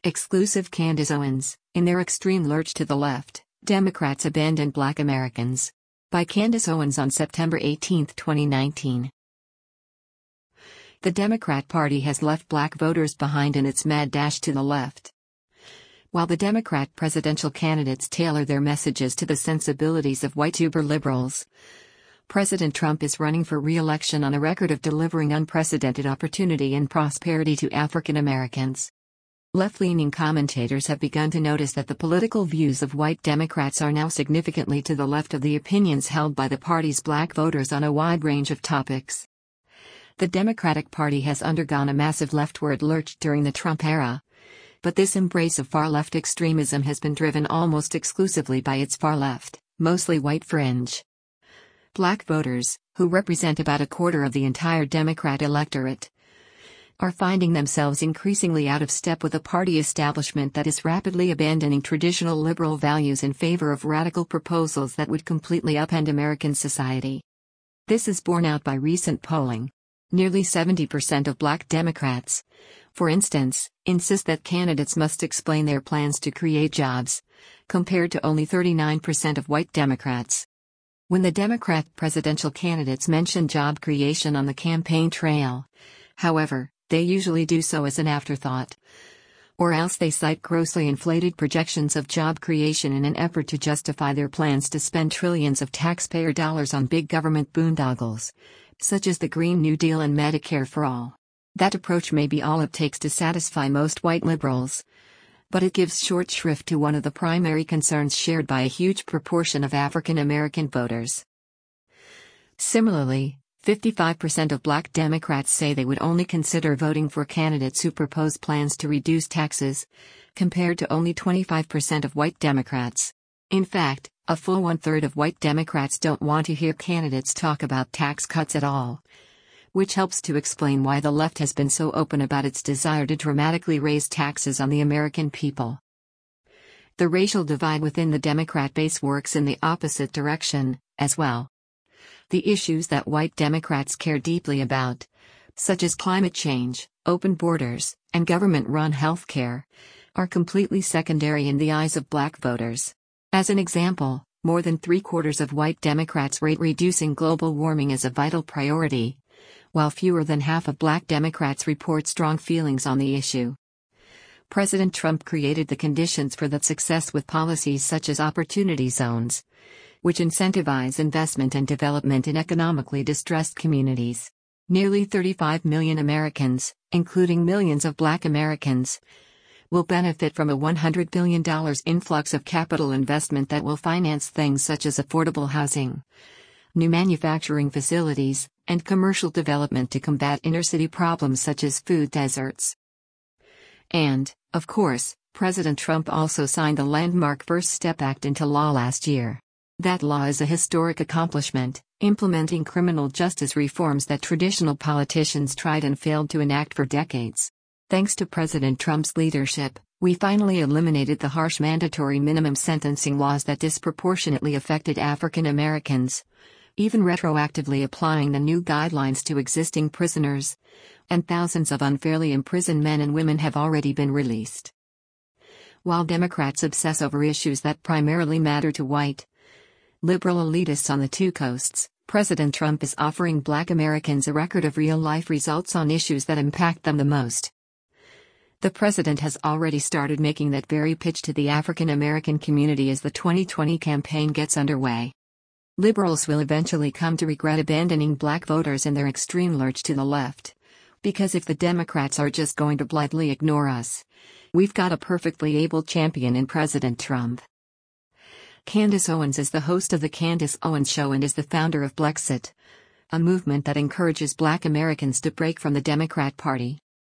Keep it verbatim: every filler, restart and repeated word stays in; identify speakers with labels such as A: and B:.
A: Exclusive Candace Owens, in their extreme lurch to the left, Democrats abandoned Black Americans. By Candace Owens on September eighteenth, twenty nineteen. The Democrat Party has left Black voters behind in its mad dash to the left. While the Democrat presidential candidates tailor their messages to the sensibilities of white uber liberals, President Trump is running for re-election on a record of delivering unprecedented opportunity and prosperity to African Americans. Left-leaning commentators have begun to notice that the political views of white Democrats are now significantly to the left of the opinions held by the party's Black voters on a wide range of topics. The Democratic Party has undergone a massive leftward lurch during the Trump era, but this embrace of far-left extremism has been driven almost exclusively by its far-left, mostly white fringe. Black voters, who represent about a quarter of the entire Democrat electorate, are finding themselves increasingly out of step with a party establishment that is rapidly abandoning traditional liberal values in favor of radical proposals that would completely upend American society. This is borne out by recent polling. Nearly seventy percent of Black Democrats, for instance, insist that candidates must explain their plans to create jobs, compared to only thirty-nine percent of white Democrats. When the Democrat presidential candidates mention job creation on the campaign trail, however, they usually do so as an afterthought. Or else they cite grossly inflated projections of job creation in an effort to justify their plans to spend trillions of taxpayer dollars on big government boondoggles, such as the Green New Deal and Medicare for All. That approach may be all it takes to satisfy most white liberals, but it gives short shrift to one of the primary concerns shared by a huge proportion of African American voters. Similarly, fifty-five percent of Black Democrats say they would only consider voting for candidates who propose plans to reduce taxes, compared to only twenty-five percent of white Democrats. In fact, a full one-third of white Democrats don't want to hear candidates talk about tax cuts at all, which helps to explain why the left has been so open about its desire to dramatically raise taxes on the American people. The racial divide within the Democrat base works in the opposite direction, as well. The issues that white Democrats care deeply about, such as climate change, open borders, and government-run health care, are completely secondary in the eyes of Black voters. As an example, more than three-quarters of white Democrats rate reducing global warming as a vital priority, while fewer than half of Black Democrats report strong feelings on the issue. President Trump created the conditions for that success with policies such as Opportunity Zones, which incentivize investment and development in economically distressed communities. Nearly thirty-five million Americans, including millions of Black Americans, will benefit from a one hundred billion dollars influx of capital investment that will finance things such as affordable housing, new manufacturing facilities, and commercial development to combat inner-city problems such as food deserts. And, of course, President Trump also signed the landmark First Step Act into law last year. That law is a historic accomplishment, implementing criminal justice reforms that traditional politicians tried and failed to enact for decades. Thanks to President Trump's leadership, we finally eliminated the harsh mandatory minimum sentencing laws that disproportionately affected African Americans, even retroactively applying the new guidelines to existing prisoners, and thousands of unfairly imprisoned men and women have already been released. While Democrats obsess over issues that primarily matter to white, liberal elitists on the two coasts, President Trump is offering Black Americans a record of real-life results on issues that impact them the most. The president has already started making that very pitch to the African American community as the twenty twenty campaign gets underway. Liberals will eventually come to regret abandoning Black voters in their extreme lurch to the left, because if the Democrats are just going to blithely ignore us, we've got a perfectly able champion in President Trump. Candace Owens is the host of The Candace Owens Show and is the founder of Blexit, a movement that encourages Black Americans to break from the Democrat Party.